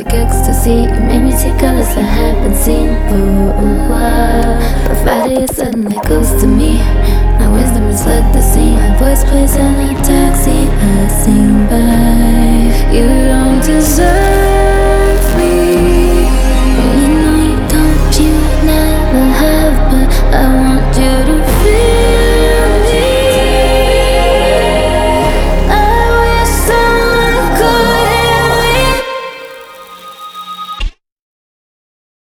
like ecstasy. You made me see colors I haven't seen for a while. But Friday it suddenly goes to me. My wisdom has fled the scene. My voice plays in a taxi passing by. You don't deserve